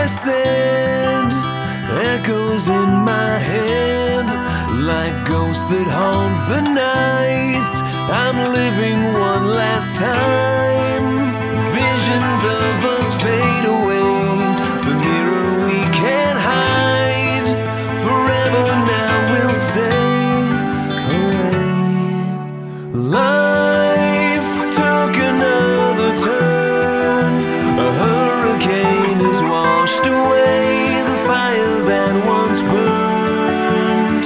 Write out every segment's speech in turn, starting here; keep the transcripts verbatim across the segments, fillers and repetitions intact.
said echoes in my head like ghosts that haunt the night. I'm living one last time. Visions of us fade away, the mirror we can't hide. Forever now we'll stay away. Life took another turn. A hurricane has washed away the fire that once burned.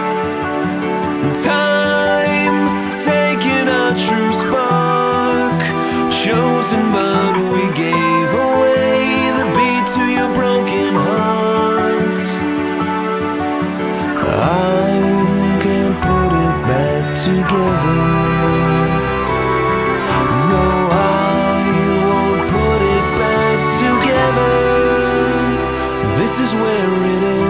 Time taking our true spark, chosen but we gave away the beat to your broken heart. I can't put it back together. No, I won't put it back together. This is where it ends.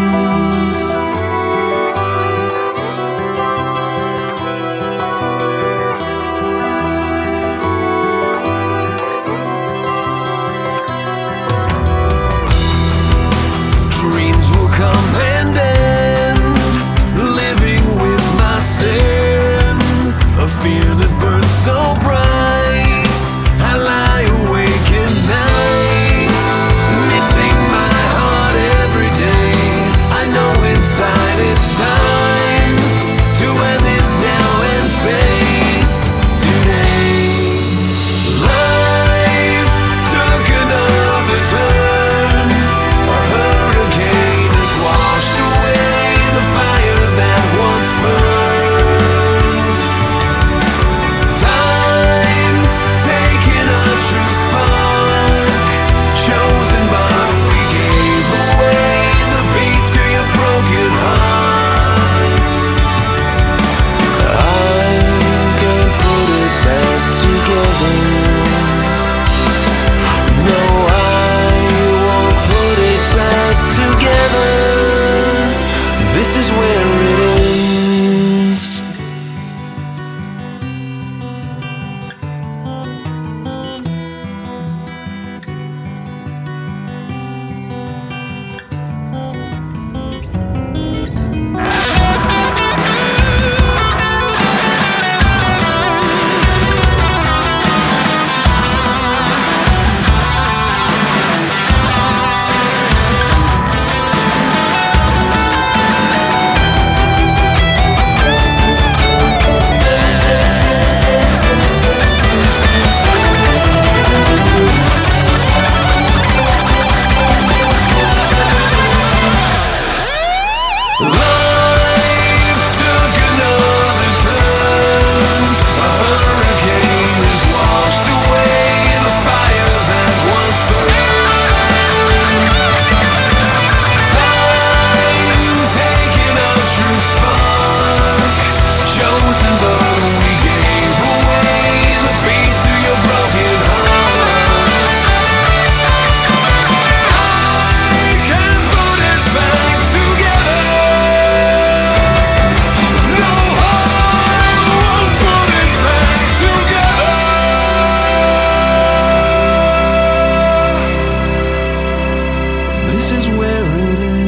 Dreams will come and end, living with my sin, a fear that burns so bright. I lie awake at night, missing my heart every day. I know inside it's time to end this now and face today. Life took another turn. A hurricane has washed away the fire that once burned. Time taking a true spark, chosen but we gave away the beat to your broken hearts. I can't put it back together. No, I won't put it back together. This is where it ends. Life took another turn. A hurricane has washed away the fire that once burned. Time taking a true spark, chosen but we gave away the beat to your broken hearts. I can't put it back together. No, I won't put it back together. This is where it ends.